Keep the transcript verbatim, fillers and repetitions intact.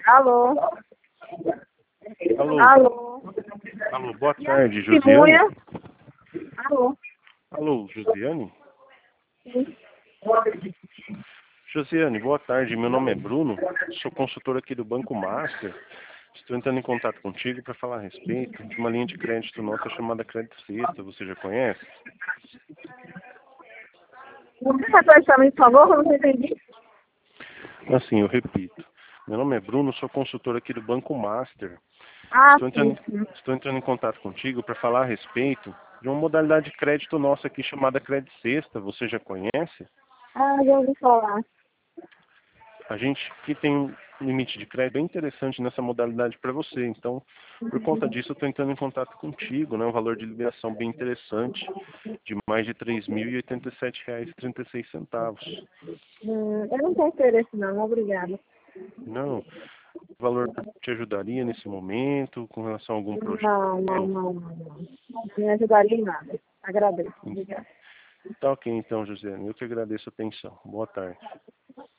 Alô? Alô? Alô? Alô, boa tarde, Testemunha? Josiane? Alô? Alô, Josiane? Sim. Josiane, boa tarde. Meu nome é Bruno, sou consultor aqui do Banco Master. Estou entrando em contato contigo para falar a respeito de uma linha de crédito nossa chamada Crédito Sexta. Você já conhece? Você repete para mim, por favor, eu não entendi. Assim, eu repito. Meu nome é Bruno, sou consultor aqui do Banco Master. Ah, Estou sim, entrando, sim. estou entrando em contato contigo para falar a respeito de uma modalidade de crédito nossa aqui chamada Crédito Sexta. Você já conhece? Ah, já ouvi falar. A gente aqui tem um limite de crédito bem interessante nessa modalidade para você. Então, por conta disso, eu estou entrando em contato contigo, né? Um valor de liberação bem interessante, de mais de três mil e oitenta e sete reais e trinta e seis centavos. Hum, eu não tenho interesse não, obrigada. Não, o valor te ajudaria nesse momento, com relação a algum projeto? Não, não, não, não, não. Não me ajudaria em nada. Agradeço. Obrigada. Tá ok, então, José. Eu que agradeço a atenção. Boa tarde.